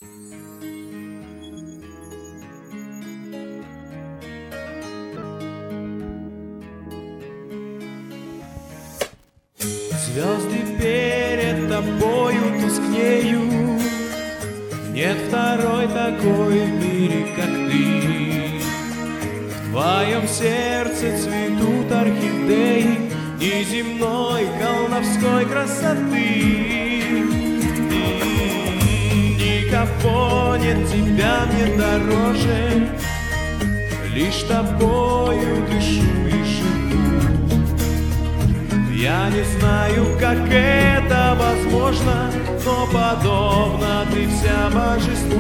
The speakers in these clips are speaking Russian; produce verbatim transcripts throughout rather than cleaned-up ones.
Звезды перед тобою тускнеют, нет второй такой в мире, как ты. В твоем сердце цветут орхидеи неземной колдовской красоты. Никого нет тебя мне дороже, лишь тобою дышу и живу. Я не знаю, как это возможно, но подобно ты вся божеству.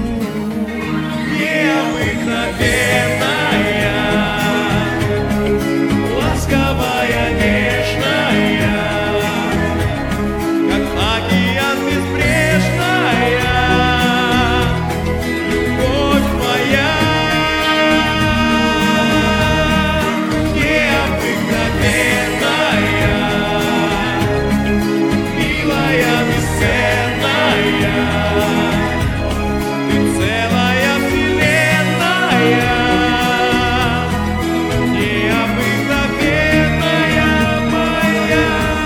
Необыкновенная, ласковая, нежная, как океан безбрежная, любовь моя. Необыкновенная, милая, бесценная, ты целая вселенная. Необыкновенная моя.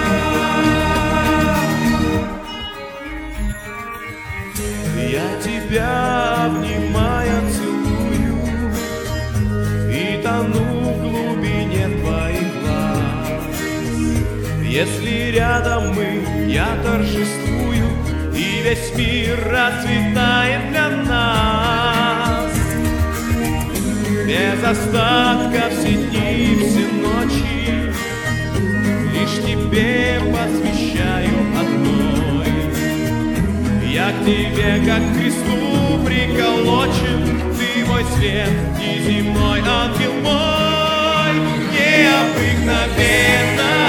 Я тебя, обнимая, целую и тону в глубине твоих глаз. Если рядом мы, я торжествую, и весь мир расцветает для нас. Без остатка все дни, все ночи лишь тебе посвящаю одной. Я к тебе, как к кресту приколочен, ты мой свет, неземной ангел мой. Необыкновенно